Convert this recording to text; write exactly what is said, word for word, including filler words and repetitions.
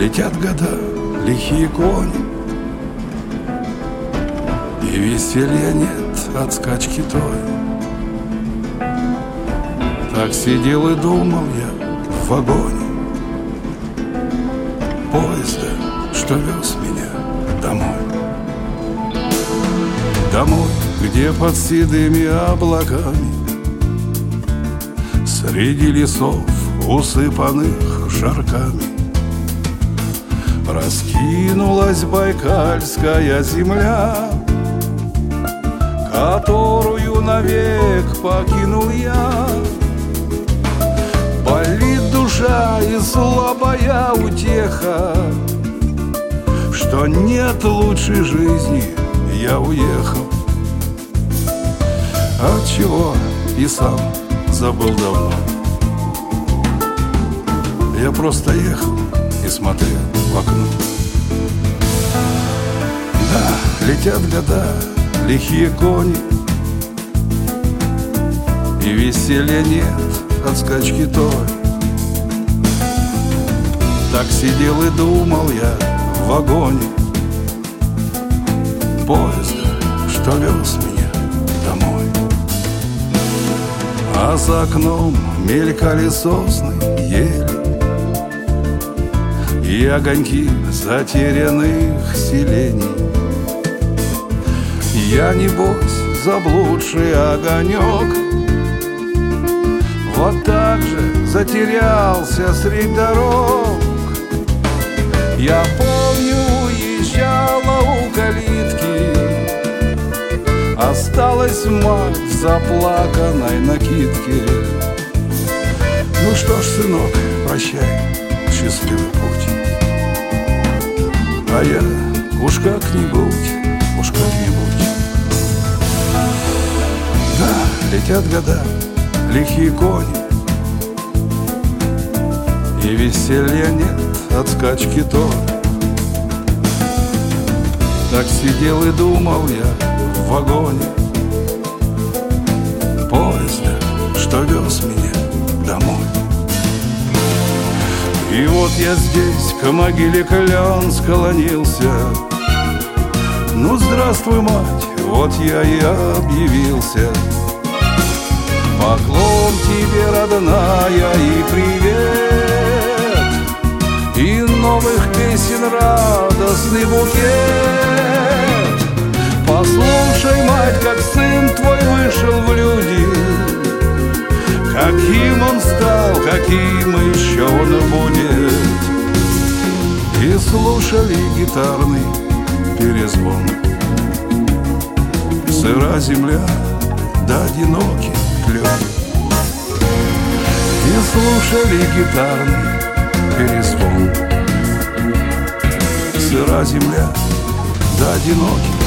летят года, лихие кони, и веселья нет от скачки той. Так сидел и думал я в вагоне поезда, что вез меня домой. Домой, где под седыми облаками, среди лесов, усыпанных жарками, раскинулась байкальская земля, которую навек покинул я. Болит душа и слабая утеха, что нет лучшей жизни, я уехал. Отчего и сам забыл давно. Я просто ехал и смотрел в окно. Да, летят года, лихие кони, и веселья нет от скачки той. Так сидел и думал я в вагоне поезда, что вез меня домой. А за окном мелькали сосны, ели и огоньки затерянных селений. Я, небось, заблудший огонек, вот так же затерялся средь дорог. Я помню, уезжала у калитки, осталась мать в заплаканной накидке. Ну что ж, сынок, прощай, счастливый путь. А я уж как-нибудь, уж как-нибудь. Да, летят года, лихие кони, и веселья нет от скачки той. Так сидел и думал я в вагоне поезда, что вез меня домой. И вот я здесь к могиле клен склонился. Ну, здравствуй, мать, вот я и объявился. Поклон тебе, родная, и привет, и новых песен радостный букет. Послушай, мать, как сын твой вышел в люди, каким он стал, каким еще он будет. И слушали гитарный перезвон. Сыра земля, да одинокий клен. И слушали гитарный перезвон. Сыра земля, да одинокий